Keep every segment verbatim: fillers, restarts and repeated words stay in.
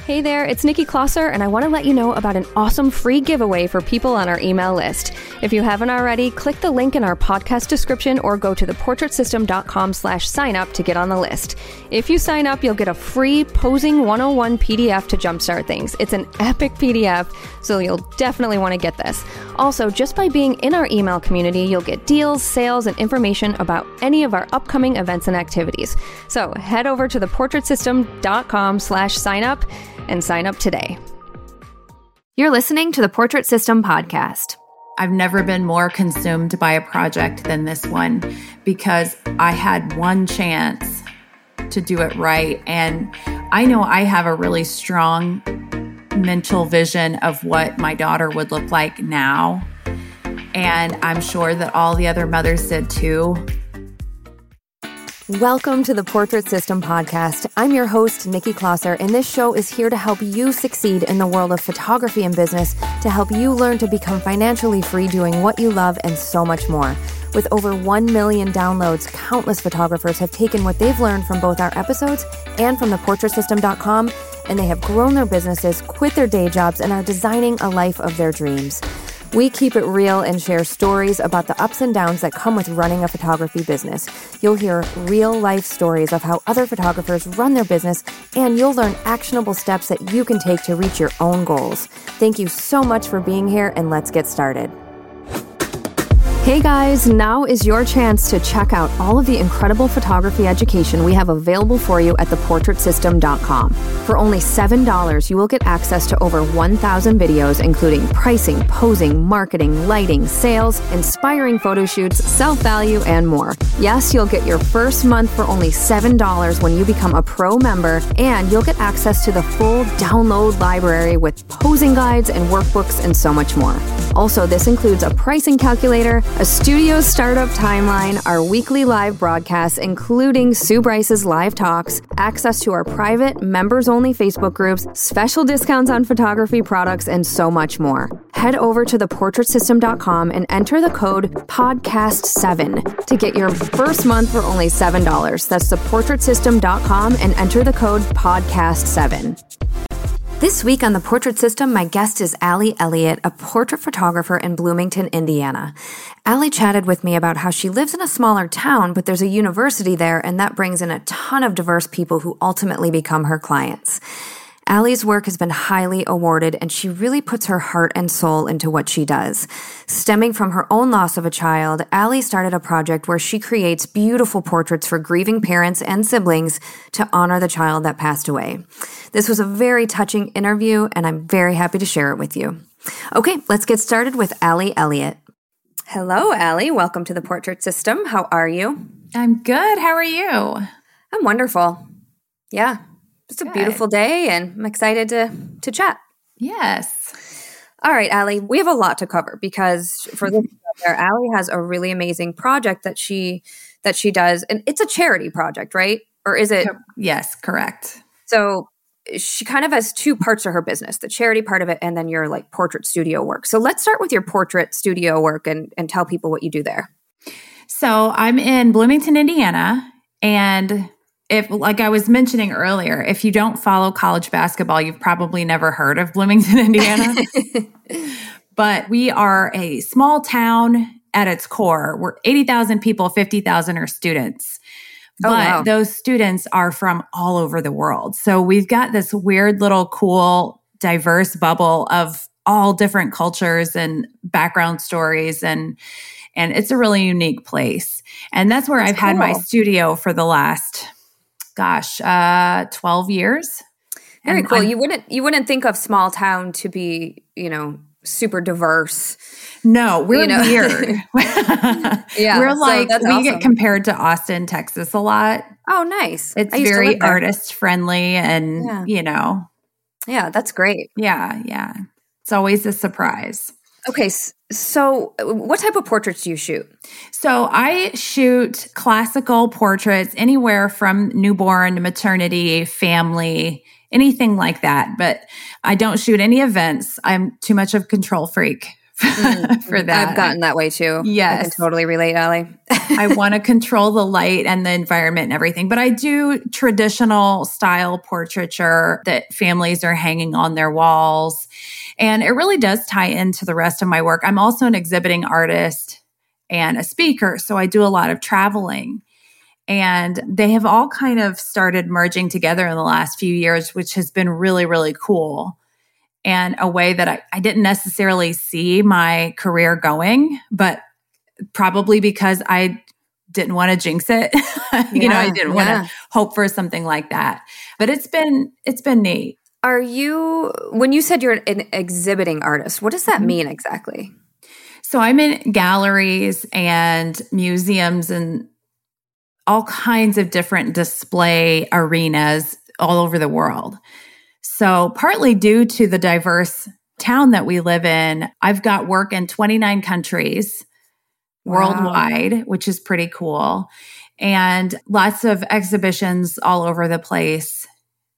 Hey there, it's Nikki Klosser, and I want to let you know about an awesome free giveaway for people on our email list. If you haven't already, click the link in our podcast description or go to theportraitsystem.com slash sign up to get on the list. If you sign up, you'll get a free Posing one oh one P D F to jumpstart things. It's an epic P D F, so you'll definitely want to get this. Also, just by being in our email community, you'll get deals, sales, and information about any of our upcoming events and activities. So head over to theportraitsystem.com slash sign up and sign up today. You're listening to the Portrait System podcast. I've never been more consumed by a project than this one because I had one chance to do it right. And I know I have a really strong mental vision of what my daughter would look like now. And I'm sure that all the other mothers did too. Welcome to the Portrait System podcast. I'm your host, Nikki Klosser, and this show is here to help you succeed in the world of photography and business, to help you learn to become financially free doing what you love and so much more. With over one million downloads, countless photographers have taken what they've learned from both our episodes and from the portrait system dot com, and they have grown their businesses, quit their day jobs, and are designing a life of their dreams. We keep it real and share stories about the ups and downs that come with running a photography business. You'll hear real-life stories of how other photographers run their business, and you'll learn actionable steps that you can take to reach your own goals. Thank you so much for being here, and let's get started. Hey guys, now is your chance to check out all of the incredible photography education we have available for you at the portrait system dot com. For only seven dollars, you will get access to over one thousand videos, including pricing, posing, marketing, lighting, sales, inspiring photo shoots, self-value, and more. Yes, you'll get your first month for only seven dollars when you become a pro member, and you'll get access to the full download library with posing guides and workbooks and so much more. Also, this includes a pricing calculator, a studio startup timeline, our weekly live broadcasts, including Sue Bryce's live talks, access to our private, members-only Facebook groups, special discounts on photography products, and so much more. Head over to the portrait system dot com and enter the code podcast seven to get your first month for only seven dollars. That's the portrait system dot com and enter the code podcast seven. This week on The Portrait System, my guest is Allie Elliott, a portrait photographer in Bloomington, Indiana. Allie chatted with me about how she lives in a smaller town, but there's a university there, and that brings in a ton of diverse people who ultimately become her clients. Allie's work has been highly awarded, and she really puts her heart and soul into what she does. Stemming from her own loss of a child, Allie started a project where she creates beautiful portraits for grieving parents and siblings to honor the child that passed away. This was a very touching interview, and I'm very happy to share it with you. Okay, let's get started with Allie Elliott. Hello, Allie. Welcome to the Portrait System. How are you? I'm good. How are you? I'm wonderful. Yeah. It's a Good. beautiful day, and I'm excited to to chat. Yes. All right, Allie, we have a lot to cover because for this there, Allie has a really amazing project that she that she does, and it's a charity project, right? Or is it? Yes, correct. So she kind of has two parts to her business: the charity part of it, and then your like portrait studio work. So let's start with your portrait studio work and and tell people what you do there. So I'm in Bloomington, Indiana, and if, like I was mentioning earlier, if you don't follow college basketball, you've probably never heard of Bloomington, Indiana. But we are a small town at its core. We're eighty thousand people, fifty thousand are students. But oh, wow. Those students are from all over the world. So we've got this weird little cool, diverse bubble of all different cultures and background stories. And, and it's a really unique place. And that's where that's I've cool. had my studio for the last... Gosh, uh, twelve years. Very and cool. I'm, you wouldn't you wouldn't think of small town to be, you know, super diverse. No, we're you know? weird. Yeah, we're like so we awesome. get compared to Austin, Texas a lot. Oh, nice. It's very artist friendly, and yeah. you know, yeah, that's great. Yeah, yeah. It's always a surprise. Okay, so what type of portraits do you shoot? So I shoot classical portraits, anywhere from newborn, maternity, family, anything like that. But I don't shoot any events. I'm too much of a control freak mm-hmm. for that. I've gotten that way too. Yes. I can totally relate, Allie. I want to control the light and the environment and everything. But I do traditional style portraiture that families are hanging on their walls. And it really does tie into the rest of my work. I'm also an exhibiting artist and a speaker. So I do a lot of traveling. And they have all kind of started merging together in the last few years, which has been really, really cool. And a way that I, I didn't necessarily see my career going, but probably because I didn't want to jinx it. you yeah, know, I didn't yeah. want to hope for something like that. But it's been it's been neat. Are you, when you said you're an exhibiting artist, what does that mm-hmm. mean exactly? So I'm in galleries and museums and all kinds of different display arenas all over the world. So partly due to the diverse town that we live in, I've got work in twenty-nine countries wow. worldwide, which is pretty cool. And lots of exhibitions all over the place.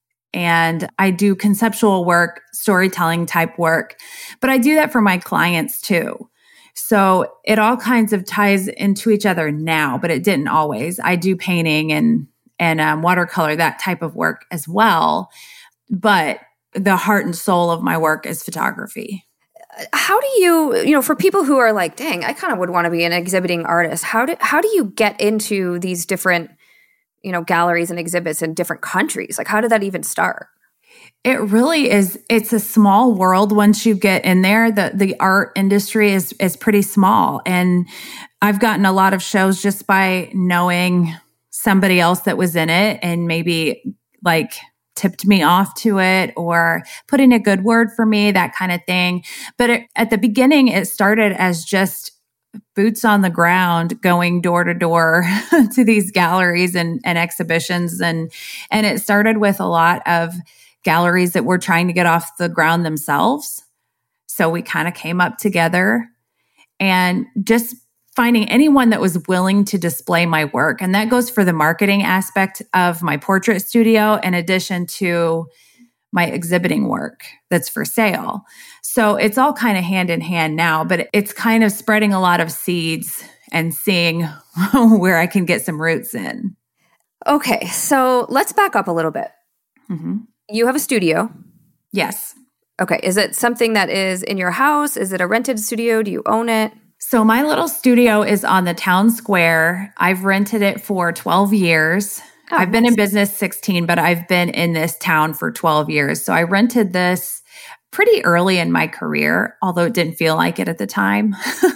And I do conceptual work, storytelling type work, but I do that for my clients too. So it all kinds of ties into each other now, but it didn't always. I do painting and, and um, watercolor, that type of work as well. But the heart and soul of my work is photography. How do you, you know, for people who are like, dang, I kind of would want to be an exhibiting artist. How do, how do you get into these different, you know, galleries and exhibits in different countries? Like, how did that even start? It really is. It's a small world once you get in there. The the art industry is is pretty small. And I've gotten a lot of shows just by knowing somebody else that was in it and maybe like tipped me off to it or put in a good word for me, that kind of thing. But it, at the beginning, it started as just boots on the ground, going door to door to these galleries and, and exhibitions. And, and it started with a lot of galleries that were trying to get off the ground themselves. So we kind of came up together and just finding anyone that was willing to display my work. And that goes for the marketing aspect of my portrait studio, in addition to my exhibiting work that's for sale. So it's all kind of hand in hand now, but it's kind of spreading a lot of seeds and seeing where I can get some roots in. Okay, so let's back up a little bit. Mm-hmm. You have a studio. Yes. Okay, is it something that is in your house? Is it a rented studio? Do you own it? So my little studio is on the town square. I've rented it for twelve years. Oh, I've been nice. in business sixteen, but I've been in this town for twelve years. So I rented this pretty early in my career, although it didn't feel like it at the time.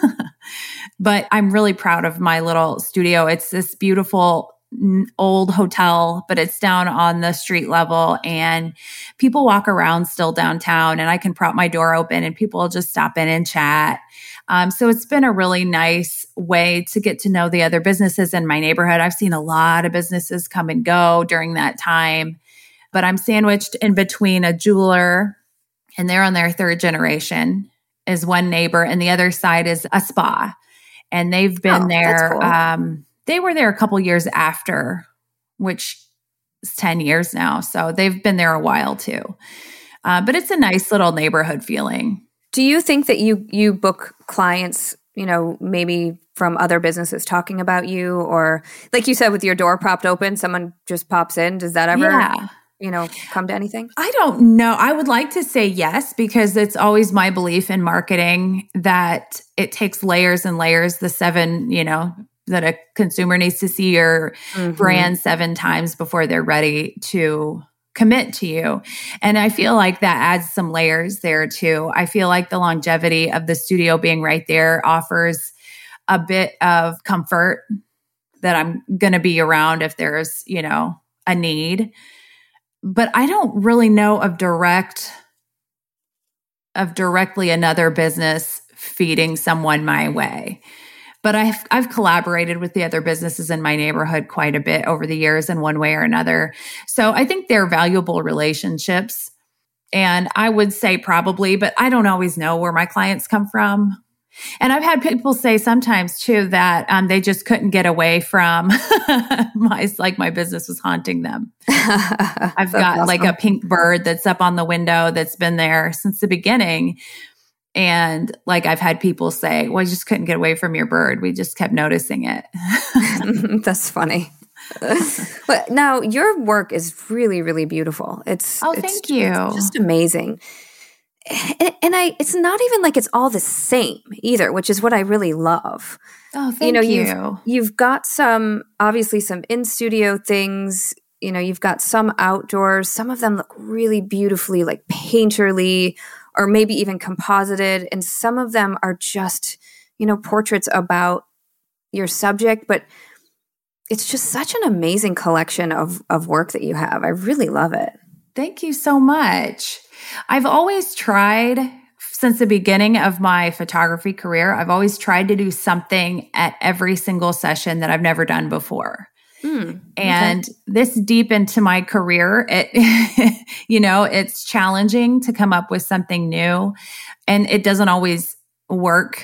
But I'm really proud of my little studio. It's this beautiful old hotel, but it's down on the street level and people walk around still downtown and I can prop my door open and people will just stop in and chat. Um, so it's been a really nice way to get to know the other businesses in my neighborhood. I've seen a lot of businesses come and go during that time, but I'm sandwiched in between a jeweler and they're on their third generation is one neighbor and the other side is a spa. And they've been oh, there. Cool. Um, they were there a couple years after, which is ten years now. So they've been there a while too. Uh, but it's a nice little neighborhood feeling. Do you think that you you book clients, you know, maybe from other businesses talking about you, or like you said, with your door propped open, someone just pops in? Does that ever, yeah. you know, come to anything? I don't know. I would like to say yes, because it's always my belief in marketing that it takes layers and layers, the seven, you know, that a consumer needs to see your mm-hmm. brand seven times before they're ready to commit to you. And I feel like that adds some layers there too. I feel like the longevity of the studio being right there offers a bit of comfort that I'm going to be around if there's, you know, a need. But I don't really know of direct, of directly another business feeding someone my way. But I've I've collaborated with the other businesses in my neighborhood quite a bit over the years in one way or another. So I think they're valuable relationships. And I would say probably, but I don't always know where my clients come from. And I've had people say sometimes too that um, they just couldn't get away from my, it's like my business was haunting them. I've got awesome. like a pink bird that's up on the window that's been there since the beginning. And like I've had people say, well, I just couldn't get away from your bird. We just kept noticing it. That's funny. But now your work is really, really beautiful. It's oh, it's, thank you. It's just amazing. And, and I, it's not even like it's all the same either, which is what I really love. Oh, thank you. Know, you. You've, you've got some, obviously some in-studio things. You know, you've got some outdoors. Some of them look really beautifully like painterly or maybe even composited. And some of them are just, you know, portraits about your subject. But it's just such an amazing collection of, of work that you have. I really love it. Thank you so much. I've always tried, since the beginning of my photography career, I've always tried to do something at every single session that I've never done before. Mm, and okay. This deep into my career, it, you know, it's challenging to come up with something new, and it doesn't always work.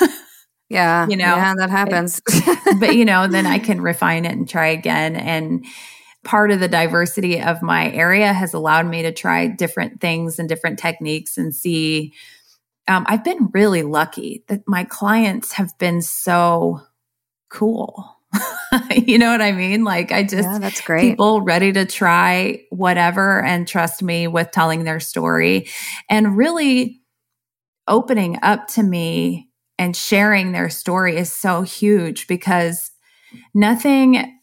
Yeah. You know, yeah, that happens. But, you know, then I can refine it and try again. And part of the diversity of my area has allowed me to try different things and different techniques and see. Um, I've been really lucky that my clients have been so cool. You know what I mean? Like I just, yeah, that's great. People ready to try whatever and trust me with telling their story and really opening up to me and sharing their story is so huge because nothing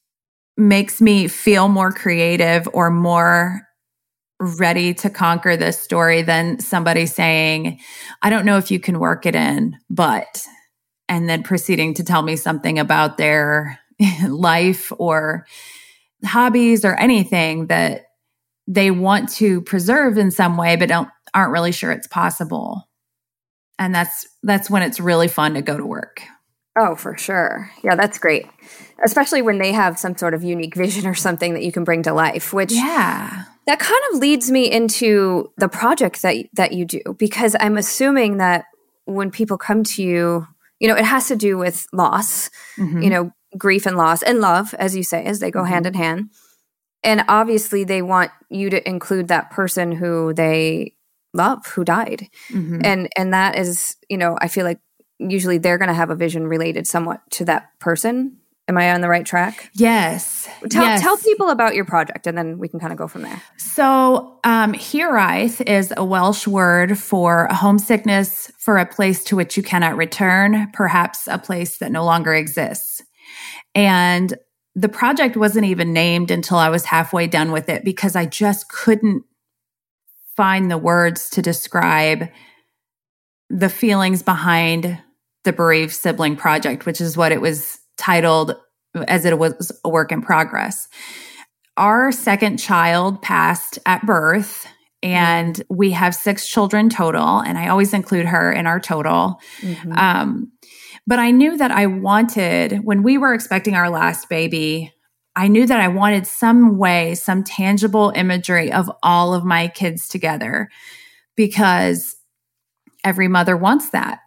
makes me feel more creative or more ready to conquer this story than somebody saying, I don't know if you can work it in, but, and then proceeding to tell me something about their life or hobbies or anything that they want to preserve in some way, but don't, aren't really sure it's possible. And that's, that's when it's really fun to go to work. Oh, for sure. Yeah, that's great. Especially when they have some sort of unique vision or something that you can bring to life, which yeah. That kind of leads me into the project that that you do, because I'm assuming that when people come to you, you know, it has to do with loss, mm-hmm. you know, grief and loss and love, as you say, as they go mm-hmm. hand in hand. And obviously they want you to include that person who they love, who died. Mm-hmm. And and that is, you know, I feel like usually they're going to have a vision related somewhat to that person. Am I on the right track? Yes. Tell, yes. tell people about your project, and then we can kind of go from there. So um, hiraeth is a Welsh word for homesickness for a place to which you cannot return, perhaps a place that no longer exists. And the project wasn't even named until I was halfway done with it because I just couldn't find the words to describe the feelings behind the Bereaved Sibling Project, which is what it was titled as it was a work in progress. Our second child passed at birth, and we have six children total, and I always include her in our total. Mm-hmm. Um, but I knew that I wanted, when we were expecting our last baby, I knew that I wanted some way, some tangible imagery of all of my kids together, because every mother wants that.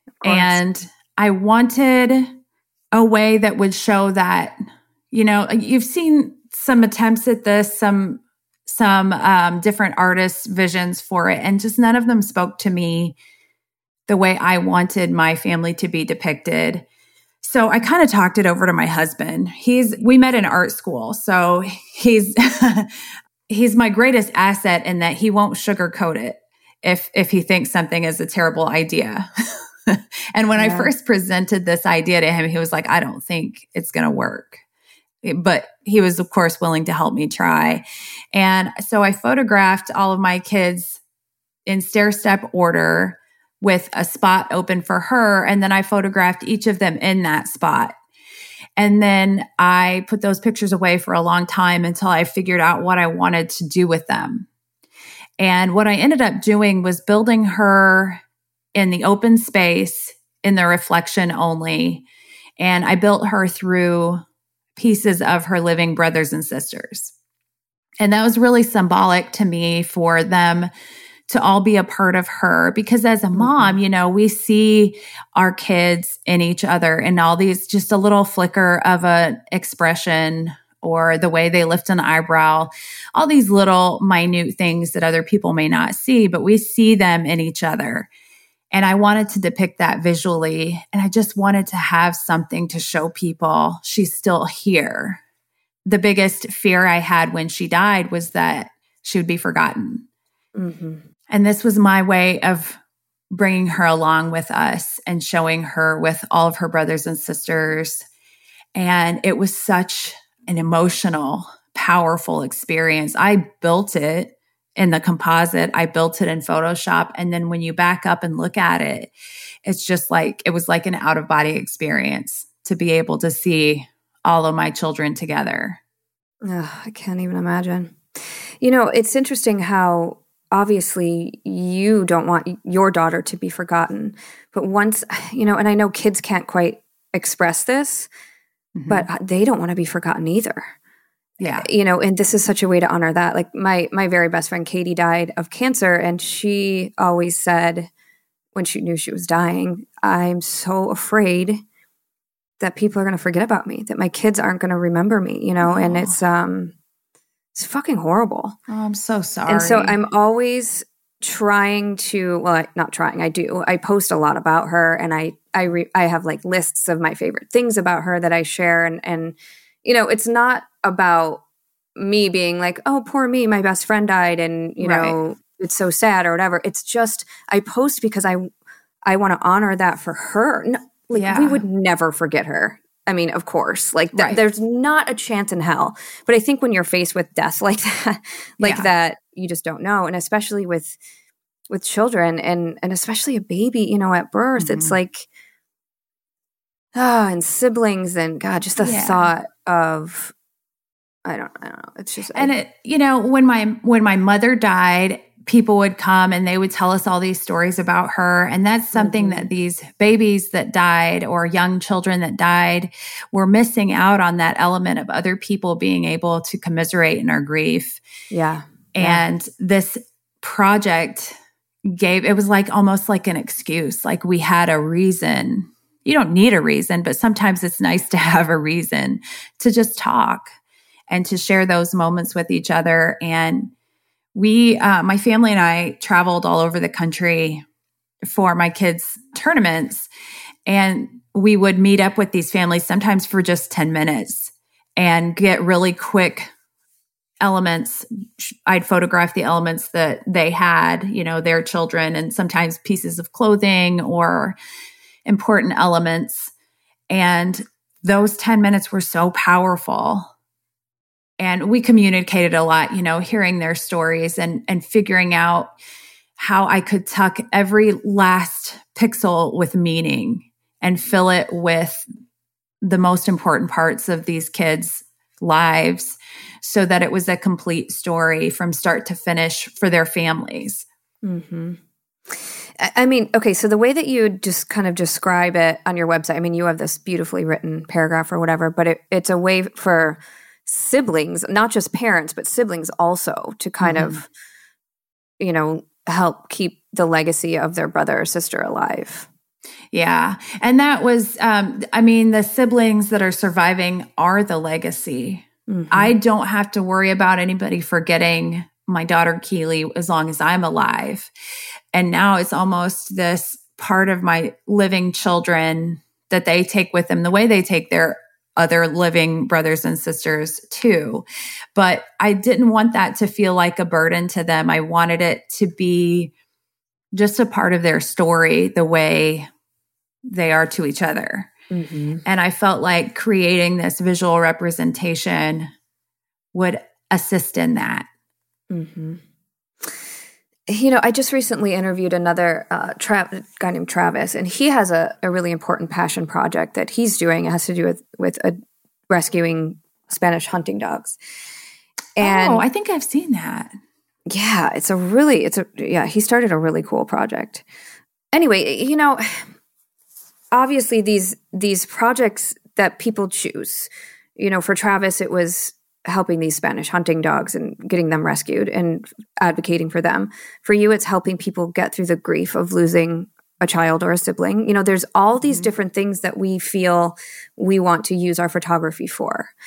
And I wanted a way that would show that, you know, you've seen some attempts at this, some some um, different artists' visions for it, and just none of them spoke to me the way I wanted my family to be depicted. So I kind of talked it over to my husband. He's we met in art school, so he's he's my greatest asset in that he won't sugarcoat it if if he thinks something is a terrible idea. And when yeah. I first presented this idea to him, he was like, I don't think it's going to work. But he was, of course, willing to help me try. And so I photographed all of my kids in stair-step order with a spot open for her. And then I photographed each of them in that spot. And then I put those pictures away for a long time until I figured out what I wanted to do with them. And what I ended up doing was building her in the open space, in the reflection only. And I built her through pieces of her living brothers and sisters. And that was really symbolic to me for them to all be a part of her. Because as a mom, you know, we see our kids in each other and all these, just a little flicker of an expression or the way they lift an eyebrow, all these little minute things that other people may not see, but we see them in each other. And I wanted to depict that visually. And I just wanted to have something to show people she's still here. The biggest fear I had when she died was that she would be forgotten. Mm-hmm. And this was my way of bringing her along with us and showing her with all of her brothers and sisters. And it was such an emotional, powerful experience. I built it in the composite. I built it in Photoshop. And then when you back up and look at it, it's just like, it was like an out-of-body experience to be able to see all of my children together. Oh, I can't even imagine. You know, it's interesting how obviously you don't want your daughter to be forgotten. But once, you know, and I know kids can't quite express this, mm-hmm. but they don't want to be forgotten either. Yeah. You know, and this is such a way to honor that. Like my my very best friend, Katie, died of cancer. And she always said when she knew she was dying, I'm so afraid that people are going to forget about me, that my kids aren't going to remember me, you know, oh. and it's um, it's fucking horrible. Oh, I'm so sorry. And so I'm always trying to, well, I, not trying, I do. I post a lot about her, and I I re, I have like lists of my favorite things about her that I share, and and you know, it's not about me being like, oh, poor me, my best friend died, and you right. know, it's so sad or whatever. It's just I post because I I want to honor that for her. No, like yeah. we would never forget her. I mean, of course, like th- right. there's not a chance in hell. But I think when you're faced with death like that, like yeah. that, you just don't know. And especially with with children, and and especially a baby, you know, at birth, mm-hmm. it's like, ah, oh, and siblings, and God, just the yeah. thought of, I don't, I don't know. It's just, and I, it, you know, when my when my mother died, people would come and they would tell us all these stories about her. And that's something mm-hmm. that these babies that died or young children that died were missing out on, that element of other people being able to commiserate in our grief. Yeah. And yeah. this project gave, it was like almost like an excuse. Like we had a reason. You don't need a reason, but sometimes it's nice to have a reason to just talk and to share those moments with each other. And We, uh, my family and I traveled all over the country for my kids' tournaments, and we would meet up with these families sometimes for just ten minutes and get really quick elements. I'd photograph the elements that they had, you know, their children, and sometimes pieces of clothing or important elements. And those ten minutes were so powerful. And we communicated a lot, you know, hearing their stories and, and figuring out how I could tuck every last pixel with meaning and fill it with the most important parts of these kids' lives so that it was a complete story from start to finish for their families. Mm-hmm. I mean, okay, so the way that you just kind of describe it on your website, I mean, you have this beautifully written paragraph or whatever, but it, it's a way for siblings, not just parents, but siblings also, to kind mm-hmm. of, you know, help keep the legacy of their brother or sister alive. Yeah. And that was, um, I mean, the siblings that are surviving are the legacy. Mm-hmm. I don't have to worry about anybody forgetting my daughter Keely as long as I'm alive. And now it's almost this part of my living children that they take with them the way they take their other living brothers and sisters too. But I didn't want that to feel like a burden to them. I wanted it to be just a part of their story, the way they are to each other. Mm-hmm. And I felt like creating this visual representation would assist in that. Mm-hmm. You know, I just recently interviewed another uh, tra- guy named Travis, and he has a, a really important passion project that he's doing. It has to do with with uh, rescuing Spanish hunting dogs. And oh, I think I've seen that. Yeah, it's a really, it's a yeah. He started a really cool project. Anyway, you know, obviously these these projects that people choose. You know, for Travis, it was helping these Spanish hunting dogs and getting them rescued and advocating for them. For you, it's helping people get through the grief of losing a child or a sibling. You know, there's all these mm-hmm. different things that we feel we want to use our photography for.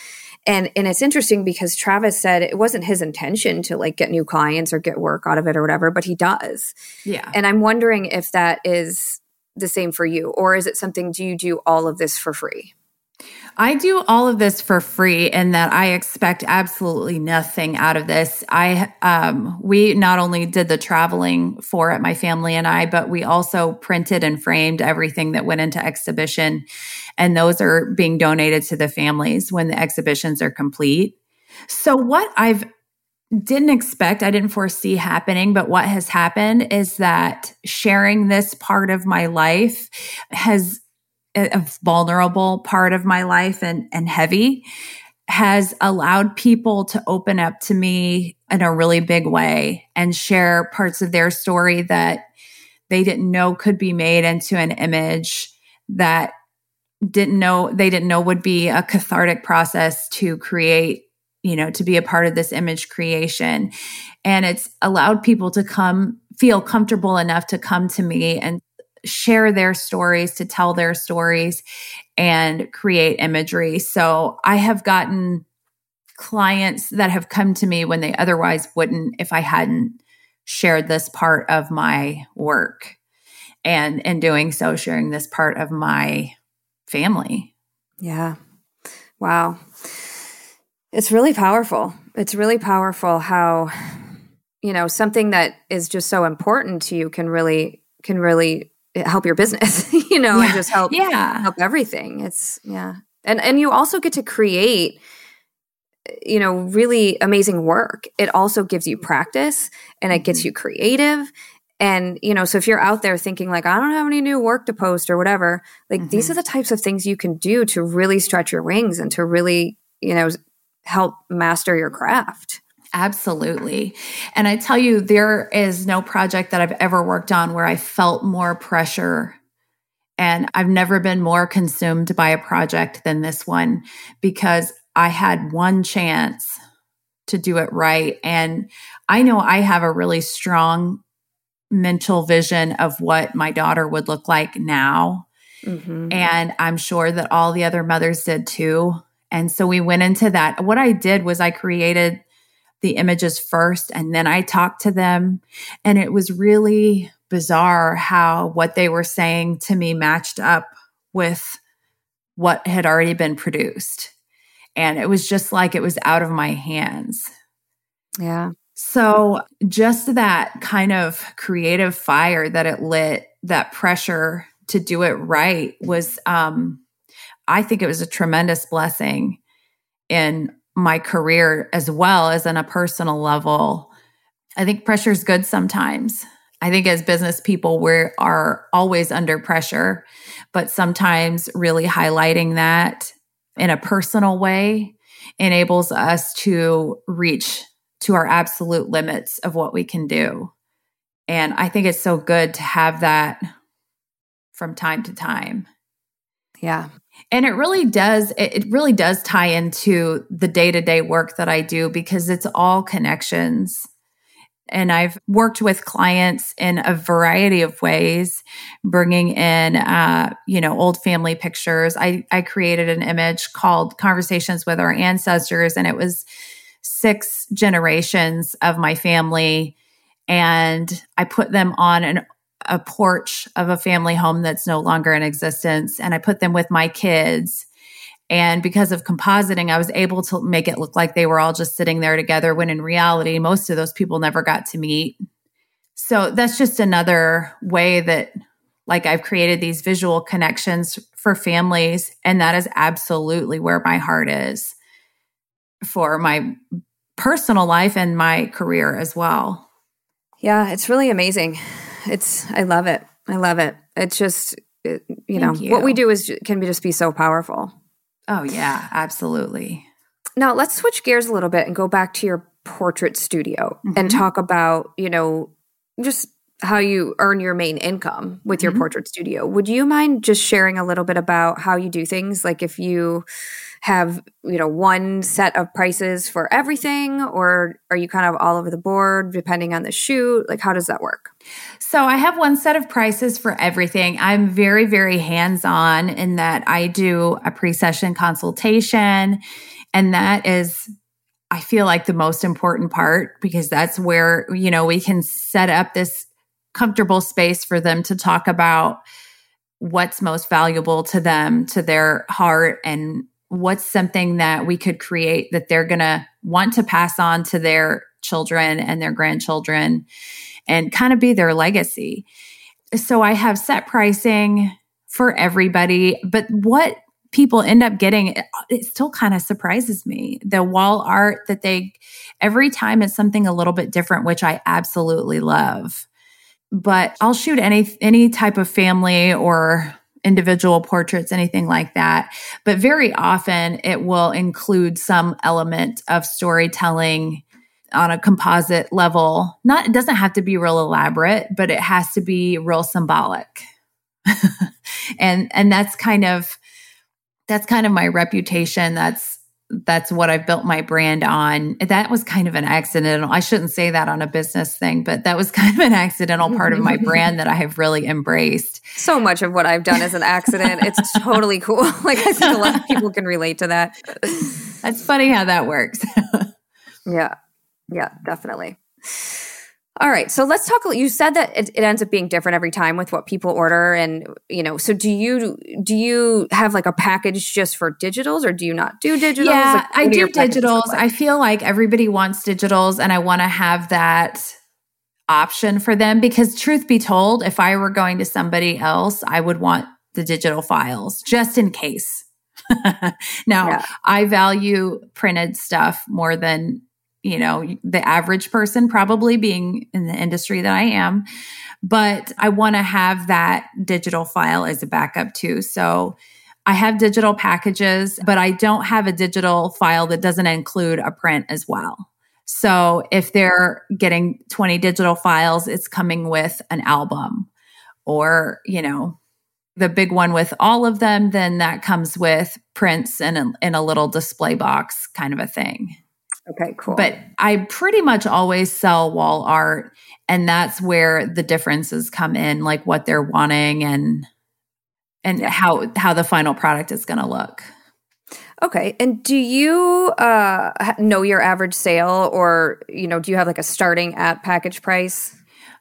And and it's interesting because Travis said it wasn't his intention to like get new clients or get work out of it or whatever, but he does. Yeah. And I'm wondering if that is the same for you, or is it something, do you do all of this for free? I do all of this for free in that I expect absolutely nothing out of this. I, um, we not only did the traveling for it, my family and I, but we also printed and framed everything that went into exhibition. And those are being donated to the families when the exhibitions are complete. So what I've didn't expect, I didn't foresee happening, but what has happened is that sharing this part of my life has a vulnerable part of my life and, and heavy has allowed people to open up to me in a really big way and share parts of their story that they didn't know could be made into an image that didn't know, they didn't know would be a cathartic process to create, you know, to be a part of this image creation. And it's allowed people to come feel comfortable enough to come to me and share their stories, to tell their stories and create imagery. So I have gotten clients that have come to me when they otherwise wouldn't if I hadn't shared this part of my work. And in doing so, sharing this part of my family. Yeah. Wow. It's really powerful. It's really powerful how, you know, something that is just so important to you can really, can really help your business, you know, yeah. and just help, yeah. help everything. It's yeah. And, and you also get to create, you know, really amazing work. It also gives you practice and it gets you creative. And, you know, so if you're out there thinking like, I don't have any new work to post or whatever, like mm-hmm. these are the types of things you can do to really stretch your wings and to really, you know, help master your craft. Absolutely. And I tell you, there is no project that I've ever worked on where I felt more pressure. And I've never been more consumed by a project than this one because I had one chance to do it right. And I know I have a really strong mental vision of what my daughter would look like now. Mm-hmm. And I'm sure that all the other mothers did too. And so we went into that. What I did was I created the images first, and then I talked to them. And it was really bizarre how what they were saying to me matched up with what had already been produced. And it was just like it was out of my hands. Yeah. So just that kind of creative fire that it lit, that pressure to do it right was, um, I think it was a tremendous blessing in my career as well as on a personal level. I think pressure is good sometimes. I think as business people, we are always under pressure, but sometimes really highlighting that in a personal way enables us to reach to our absolute limits of what we can do. And I think it's so good to have that from time to time. Yeah. And it really does, it really does tie into the day-to-day work that I do because it's all connections. And I've worked with clients in a variety of ways, bringing in, uh, you know, old family pictures. I, I created an image called Conversations with Our Ancestors, and it was six generations of my family. And I put them on an a porch of a family home that's no longer in existence. And I put them with my kids. And because of compositing, I was able to make it look like they were all just sitting there together when in reality, most of those people never got to meet. So that's just another way that like I've created these visual connections for families. And that is absolutely where my heart is for my personal life and my career as well. Yeah, it's really amazing. It's, I love it. I love it. It's just, it, you Thank know, you. What we do is can be just be so powerful. Oh yeah, absolutely. Now let's switch gears a little bit and go back to your portrait studio mm-hmm. and talk about, you know, just how you earn your main income with mm-hmm. your portrait studio. Would you mind just sharing a little bit about how you do things? Like if you have, you know, one set of prices for everything, or are you kind of all over the board depending on the shoot? Like, how does that work? So I have one set of prices for everything. I'm very, very hands-on in that I do a pre-session consultation And that is, I feel like, the most important part, because that's where, you know, we can set up this comfortable space for them to talk about what's most valuable to them, to their heart, and what's something that we could create that they're going to want to pass on to their children and their grandchildren and kind of be their legacy. So I have set pricing for everybody, but what people end up getting, it, it still kind of surprises me. The wall art that they, every time it's something a little bit different, which I absolutely love. But I'll shoot any any type of family or individual portraits, anything like that. But very often it will include some element of storytelling on a composite level. Not, it doesn't have to be real elaborate, but it has to be real symbolic. and and that's kind of that's kind of my reputation. That's that's what I've built my brand on. That was kind of an accidental. I shouldn't say that on a business thing, but that was kind of an accidental part of my brand that I have really embraced. So much of what I've done is an accident. It's totally cool. Like, I think a lot of people can relate to that. That's funny how that works. Yeah. Yeah, definitely. All right. So let's talk. You said that it, it ends up being different every time with what people order. And, you know, so do you, do you have like a package just for digitals, or do you not do digitals? Yeah, like, I do digitals. Like? I feel like everybody wants digitals, and I want to have that option for them, because truth be told, if I were going to somebody else, I would want the digital files just in case. Now, yeah. I value printed stuff more than, you know, the average person, probably being in the industry that I am, but I want to have that digital file as a backup too. So I have digital packages, but I don't have a digital file that doesn't include a print as well. So if they're getting twenty digital files, it's coming with an album, or, you know, the big one with all of them, then that comes with prints and a, and a little display box kind of a thing. Okay, cool. But I pretty much always sell wall art, and that's where the differences come in, like what they're wanting and and yeah. how how the final product is going to look. Okay. And do you uh, know your average sale, or, you know, do you have like a starting at package price?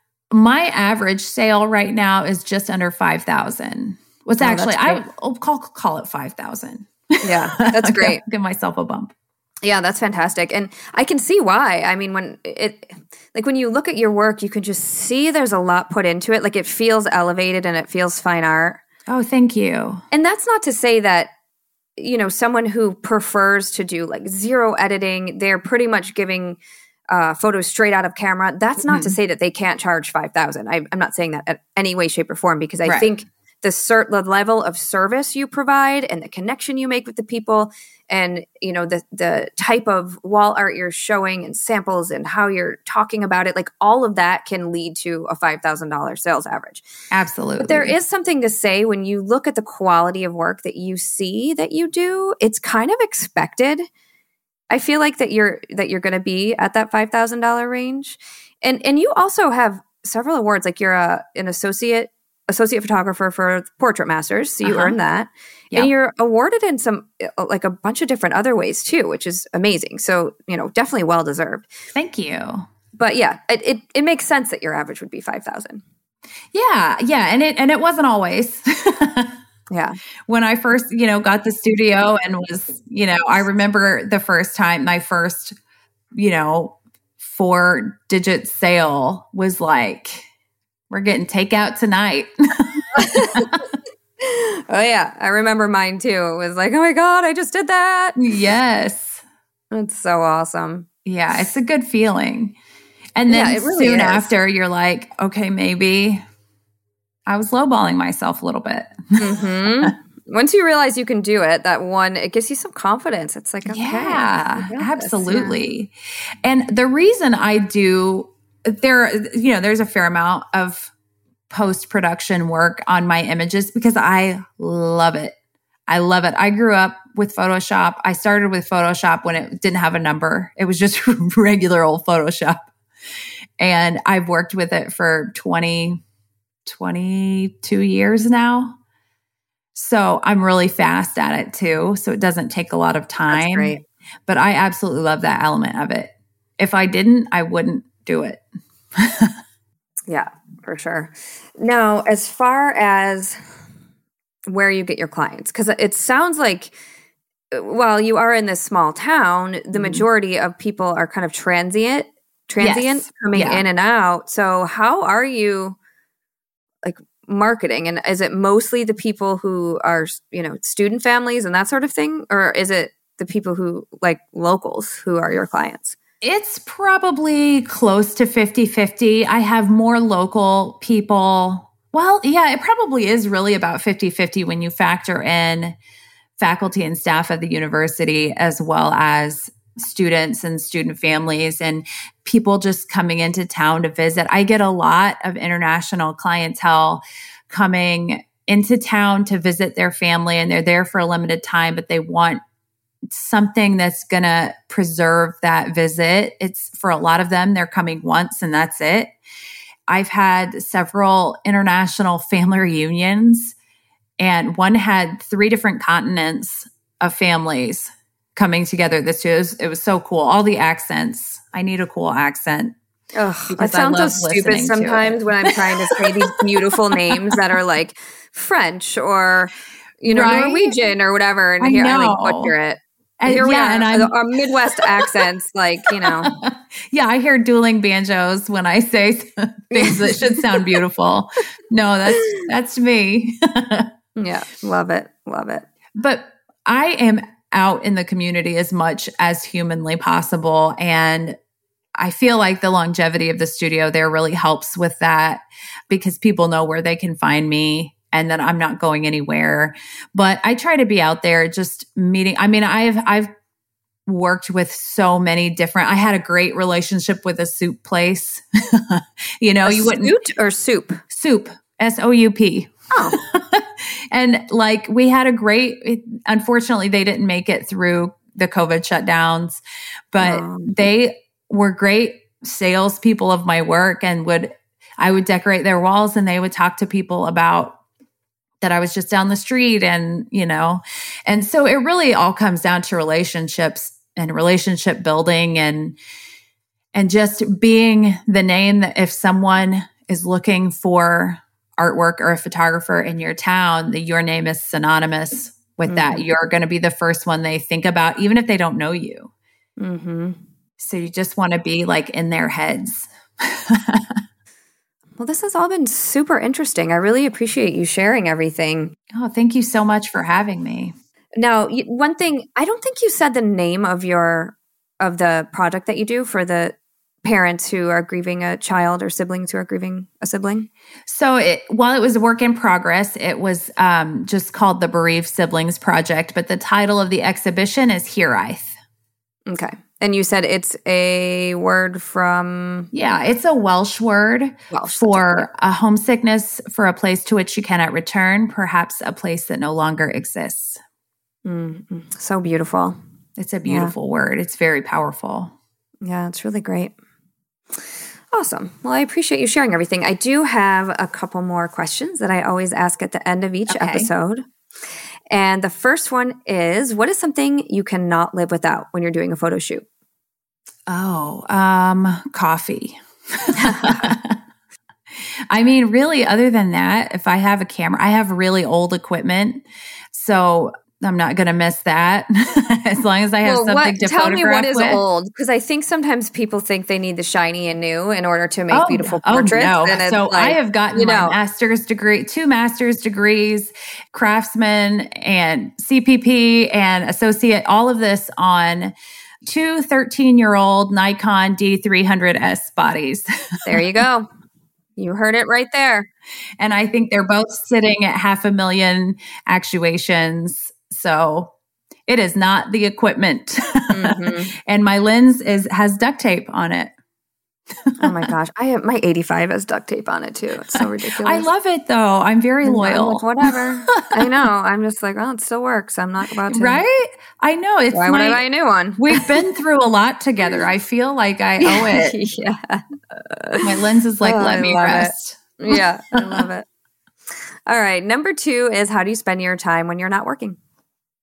My average sale right now is just under five thousand. What's oh, actually, I, I'll call, call it five thousand. Yeah, that's great. Give myself a bump. Yeah, that's fantastic. And I can see why. I mean, when it, like when you look at your work, you can just see there's a lot put into it. Like, it feels elevated and it feels fine art. Oh, thank you. And that's not to say that, you know, someone who prefers to do like zero editing, they're pretty much giving uh, photos straight out of camera. That's not mm-hmm. to say that they can't charge five thousand. I'm not saying that in any way, shape, or form, because I right. think the cert, the level of service you provide and the connection you make with the people, and, you know, the the type of wall art you're showing and samples and how you're talking about it, like all of that can lead to a five thousand dollars sales average. Absolutely. But there is something to say when you look at the quality of work that you see that you do, it's kind of expected. I feel like that you're that you're going to be at that five thousand dollars range. And and you also have several awards, like you're a, an associate associate photographer for Portrait Masters, so you uh-huh. earned that. Yep. And you're awarded in some, like a bunch of different other ways too, which is amazing. So, you know, definitely well deserved. Thank you. But yeah, it it, it makes sense that your average would be five thousand. Yeah, yeah, and it and it wasn't always. Yeah. When I first, you know, got the studio and was, you know, I remember the first time, my first, you know, four digit sale was like, we're getting takeout tonight. Oh, yeah. I remember mine too. It was like, oh my God, I just did that. Yes. It's so awesome. Yeah, it's a good feeling. And then yeah, it really soon is. After, you're like, okay, maybe I was lowballing myself a little bit. Mm-hmm. Once you realize you can do it, that one, it gives you some confidence. It's like, okay. Yeah, absolutely. Yeah. And the reason I do, there, you know, there's a fair amount of post-production work on my images because I love it. I love it. I grew up with Photoshop. I started with Photoshop when it didn't have a number. It was just regular old Photoshop. And I've worked with it for twenty, twenty-two years now. So I'm really fast at it too. So it doesn't take a lot of time. That's great. But I absolutely love that element of it. If I didn't, I wouldn't do it. Yeah, for sure. Now, as far as where you get your clients, because it sounds like while you are in this small town, the majority of people are kind of transient, transient Yes. coming Yeah. in and out. So how are you like marketing? And is it mostly the people who are, you know, student families and that sort of thing? Or is it the people who like locals who are your clients? It's probably close to fifty-fifty. I have more local people. Well, yeah, it probably is really about fifty-fifty when you factor in faculty and staff at the university, as well as students and student families and people just coming into town to visit. I get a lot of international clientele coming into town to visit their family, and they're there for a limited time, but they want something that's going to preserve that visit. It's for a lot of them, they're coming once and that's it. I've had several international family reunions, and one had three different continents of families coming together this year. It was, it was so cool. All the accents. I need a cool accent. Ugh, that sounds so stupid sometimes when I'm trying to say these beautiful names that are like French or, you know, right? Norwegian or whatever. And I here know. I like butcher it. And here we yeah, are, and I'm, our Midwest accents, like, you know. Yeah, I hear dueling banjos when I say things that should sound beautiful. No, that's that's me. Yeah, love it. Love it. But I am out in the community as much as humanly possible. And I feel like the longevity of the studio there really helps with that, because people know where they can find me and that I'm not going anywhere. But I try to be out there just meeting. I mean, I've I've worked with so many different, I had a great relationship with a soup place. You know, a you wouldn't Scoot or soup? Soup. S O U P. Oh. And like we had a great, it, unfortunately, they didn't make it through the COVID shutdowns, but Oh. they were great salespeople of my work, and would, I would decorate their walls and they would talk to people about that I was just down the street, and, you know, and so it really all comes down to relationships and relationship building, and, and just being the name that if someone is looking for artwork or a photographer in your town, that your name is synonymous with mm-hmm. that. You're going to be the first one they think about, even if they don't know you. Mm-hmm. So you just want to be like in their heads. Well, this has all been super interesting. I really appreciate you sharing everything. Oh, thank you so much for having me. Now, one thing, I don't think you said the name of your, of the project that you do for the parents who are grieving a child or siblings who are grieving a sibling? So it, while it was a work in progress, it was um, just called the Bereaved Siblings Project, but the title of the exhibition is Hiraeth. Okay. And you said it's a word from... Yeah, it's a Welsh word Welsh, for a homesickness for a place to which you cannot return, perhaps a place that no longer exists. Mm-hmm. So beautiful. It's a beautiful yeah. word. It's very powerful. Yeah, it's really great. Awesome. Well, I appreciate you sharing everything. I do have a couple more questions that I always ask at the end of each okay. episode. And the first one is, what is something you cannot live without when you're doing a photo shoot? Oh, um, coffee. I mean, really, other than that, if I have a camera, I have really old equipment, so I'm not going to miss that as long as I have well, something what, to tell photograph me what is with. Old, because I think sometimes people think they need the shiny and new in order to make oh, beautiful portraits. Oh, no. And so like, I have gotten you my know, master's degree, two master's degrees, craftsman and C P P and associate, all of this on two thirteen-year-old Nikon D three hundred S bodies. There you go. You heard it right there. And I think they're both sitting at half a million actuations. So it is not the equipment. Mm-hmm. And my lens is has duct tape on it. Oh my gosh. I have my eighty-five has duct tape on it too. It's so ridiculous. I love it though. I'm very and loyal. I'm like, whatever. I know. I'm just like, oh, it still works. I'm not about to. Right? I know. It's Why my, would I buy a new one? We've been through a lot together. I feel like I owe it. Yeah. My lens is like, oh, let I me rest. It. Yeah. I love it. All right. Number two is, how do you spend your time when you're not working?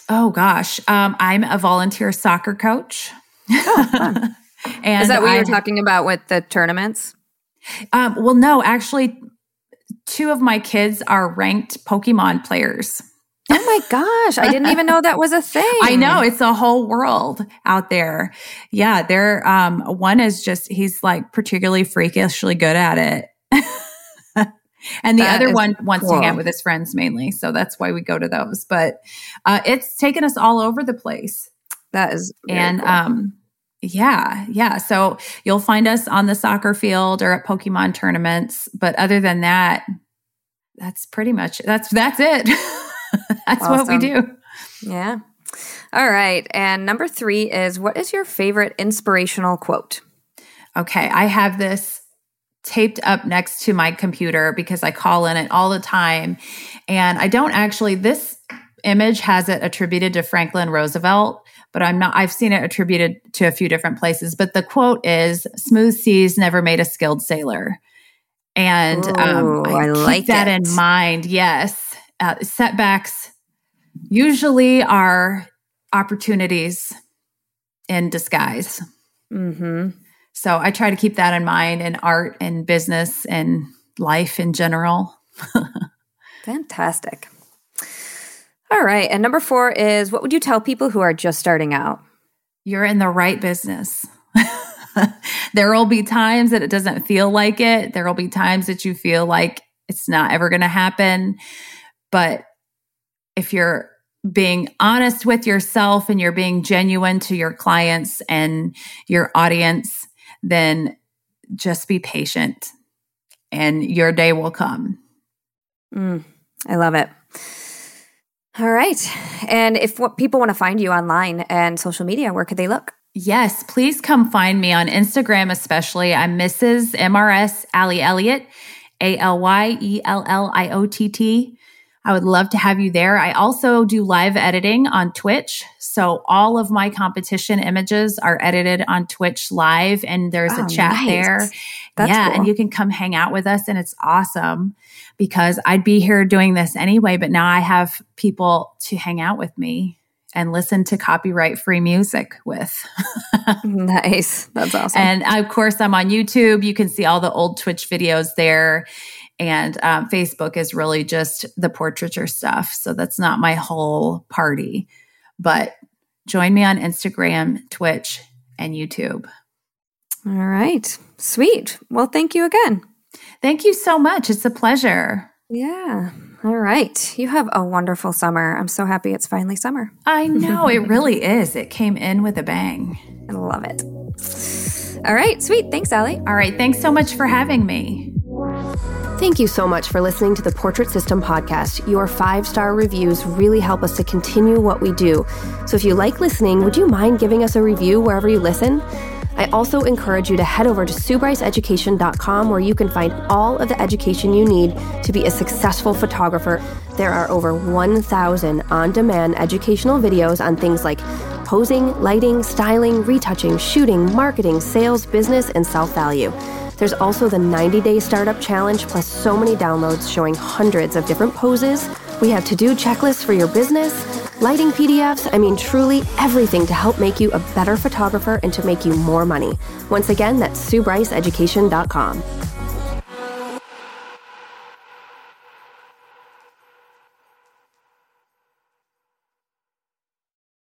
Oh gosh, um, I'm a volunteer soccer coach. Oh, fun. And is that what I, you were talking about with the tournaments? Um, well, no, actually, two of my kids are ranked Pokemon players. Oh my gosh, I didn't even know that was a thing. I know, it's a whole world out there. Yeah, they're um, one is just he's like particularly freakishly good at it. And the That other is one wants cool. to hang out with his friends mainly. So that's why we go to those. But uh, it's taken us all over the place. That is very And cool. um, yeah, yeah. So you'll find us on the soccer field or at Pokemon tournaments. But other than that, that's pretty much, that's, that's it. That's Awesome. what we do. Yeah. All right. And number three is, what is your favorite inspirational quote? Okay. I have this taped up next to my computer because I call in it all the time. And I don't actually, this image has it attributed to Franklin Roosevelt, but I'm not, I've seen it attributed to a few different places. But the quote is, smooth seas never made a skilled sailor. And Ooh, um, I, I keep like that it. in mind. Yes. Uh, setbacks usually are opportunities in disguise. Mm-hmm. So I try to keep that in mind in art and business and life in general. Fantastic. All right. And number four is, what would you tell people who are just starting out? You're in the right business. There will be times that it doesn't feel like it. There will be times that you feel like it's not ever going to happen. But if you're being honest with yourself and you're being genuine to your clients and your audience, then just be patient and your day will come. Mm, I love it. All right. And if what people want to find you online and social media, where could they look? Yes, please come find me on Instagram, especially. I'm Missus M R S Allie Elliott, A L Y E L L I O T T. I would love to have you there. I also do live editing on Twitch. So all of my competition images are edited on Twitch live, and there's Oh, a chat nice. there. That's yeah, cool. and you can come hang out with us, and it's awesome because I'd be here doing this anyway, but now I have people to hang out with me and listen to copyright-free music with. Nice. That's awesome. And of course, I'm on YouTube. You can see all the old Twitch videos there. And um, Facebook is really just the portraiture stuff. So that's not my whole party. But join me on Instagram, Twitch, and YouTube. All right. Sweet. Well, thank you again. Thank you so much. It's a pleasure. Yeah. All right. You have a wonderful summer. I'm so happy it's finally summer. I know, it really is. It came in with a bang. I love it. All right. Sweet. Thanks, Allie. All right. Thanks so much for having me. Thank you so much for listening to the Portrait System podcast. Your five-star reviews really help us to continue what we do. So if you like listening, would you mind giving us a review wherever you listen? I also encourage you to head over to sue bryce education dot com, where you can find all of the education you need to be a successful photographer. There are over one thousand on-demand educational videos on things like posing, lighting, styling, retouching, shooting, marketing, sales, business, and self-value. There's also the ninety-day startup challenge, plus so many downloads showing hundreds of different poses. We have to-do checklists for your business, lighting P D Fs, I mean truly everything to help make you a better photographer and to make you more money. Once again, that's sue bryce education dot com.